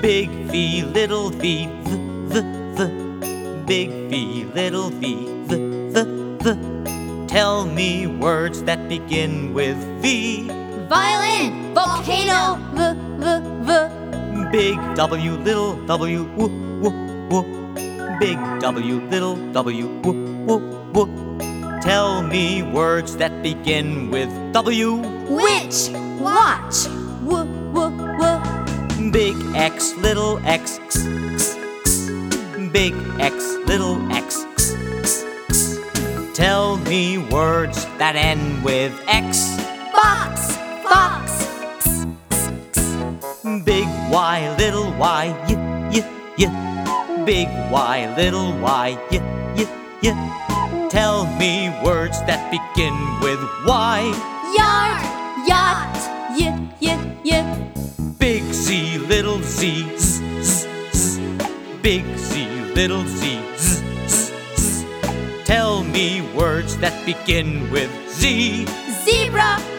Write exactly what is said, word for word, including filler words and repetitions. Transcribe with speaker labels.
Speaker 1: Big V, little v, th, th, th. Big V, little v, th, th, th. Tell me words that begin with V.
Speaker 2: Violin, volcano, v, v, v.
Speaker 1: Big W, little w, w, w, w. Big W, little w, w, w, w. Tell me words that begin with W.
Speaker 2: Witch, watch, w, w, w.
Speaker 1: Big X, little x, x, x, x. Big X, little x, x, x, x. Tell me words that end with X.
Speaker 2: Box, fox, x, x, x.
Speaker 1: Big Y, little y, y, y, y. Big Y, little y, y, y, y. Tell me words that begin with Y.
Speaker 2: Yard, yacht, y, y, y.
Speaker 1: Big Z, little z, z, z, z. Big Z, little z, z, z, z. Tell me words that begin with Z.
Speaker 2: Zebra,